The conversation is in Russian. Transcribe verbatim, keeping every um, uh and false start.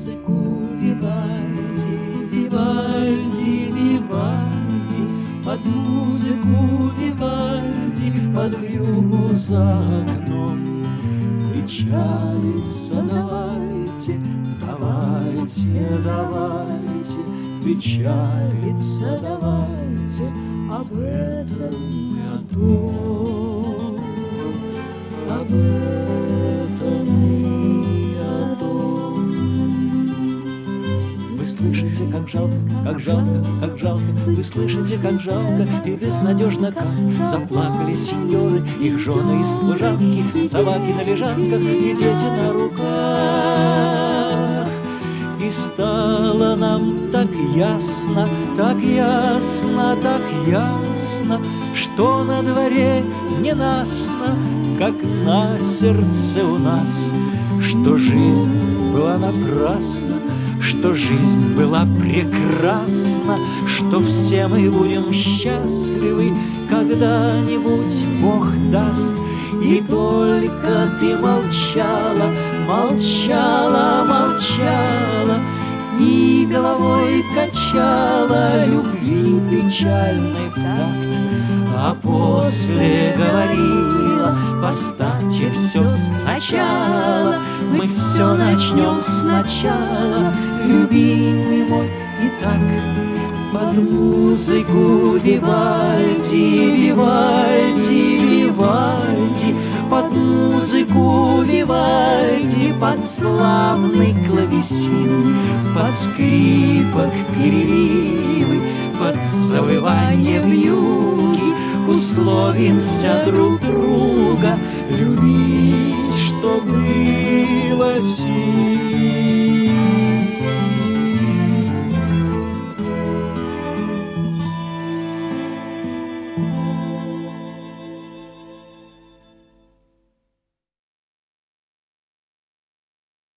музыку Вивальди, Вивальди, Вивальди, под музыку Вивальди, под вьюгу за окном. Печалиться давайте, давайте, давайте, печалиться давайте об этом и о том, об этом и о том. Вы слышите, как жалко, как жалко, как жалко, вы слышите, как жалко и безнадежно, как заплакали сеньоры, их жены и служанки, собаки на лежанках и дети на руках. И стало нам так ясно, так ясно, так ясно, что на дворе ненастно, как на сердце у нас, что жизнь была напрасна, что жизнь была прекрасна, что все мы будем счастливы, когда-нибудь Бог даст. И только ты молчала, молчала, молчала, и головой качала любви печальной в такт, а после говорила: поставьте все сначала, мы все начнем сначала, любимый мой. И так под музыку Вивальди, Вивальди, Вивальди, под музыку Вивальди, под славный клавесин, под скрипок переливы, под завывание вьюги условимся друг друга любить, что было сил.